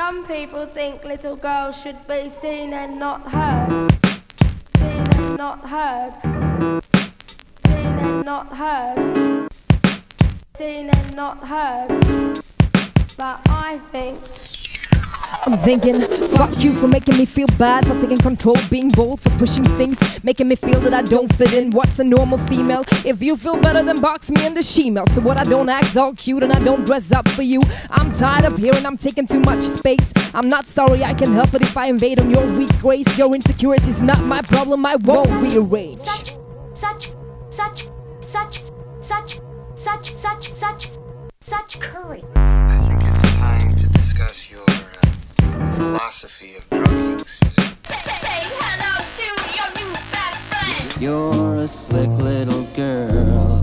Some people think little girls should be seen and not heard. Seen and not heard. Seen and not heard. Seen and not heard. But I think I'm thinking, fuck you for making me feel bad, for taking control, being bold, for pushing things, making me feel that I don't fit in. What's a normal female? If you feel better, then box me in the she-mail. So what, I don't act all cute and I don't dress up for you. I'm tired of hearing I'm taking too much space. I'm not sorry, I can help it if I invade on your weak grace. Your insecurity's not my problem, I won't rearrange. Such courage. I think it's time to discuss your philosophy of drug use. Say hello to your new best friend. You're a slick little girl.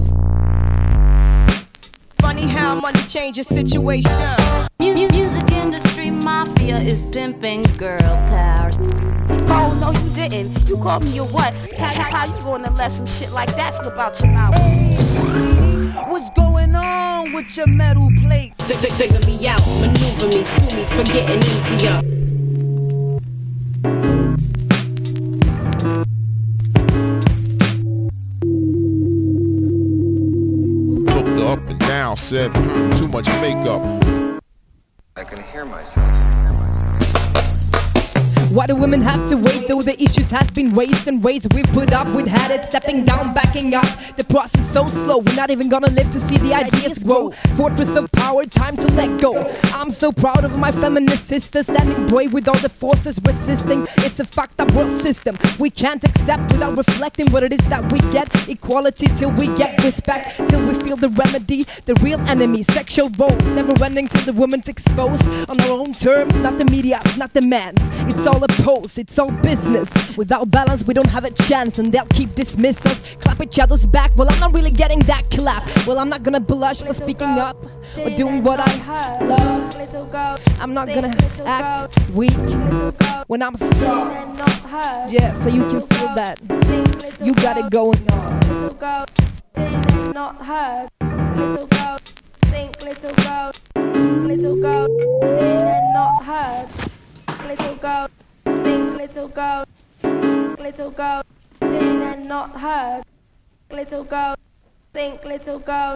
Funny how money changes situation. Music industry mafia is pimping girl power. Oh, no, you didn't. You called me a what? How you gonna let some shit like that slip out your mouth? What's going on with your metal plate? Figure me out, maneuver me, sue me for getting into ya. Looked up and down, said, too much makeup. I can hear myself. Why do women have to wait though the issues has been raised and raised? We've put up, we've had it, stepping down, backing up. The process so slow, we're not even gonna live to see the ideas grow. Fortress of power, time to let go. I'm so proud of my feminist sisters, standing brave with all the forces resisting. It's a fucked up world system we can't accept without reflecting what it is that we get. Equality till we get respect, till we feel the remedy, the real enemy. Sexual roles, never ending till the woman's exposed on our own terms, not the media's, not the man's. It's all a pose, it's all business. Without balance we don't have a chance, and they'll keep dismiss us, clap each other's back. Well, I'm not really getting that clap. Well, I'm not gonna blush for speaking up or doing what I love. I'm not gonna act weak when I'm strong. Yeah, so you can feel that. You got it going on. Little girl, seen and not heard. Little girl, think little girl. Little girl, seen and not heard. Little girl, think little girl. Little girl, seen and not heard. Little girl, think little girl.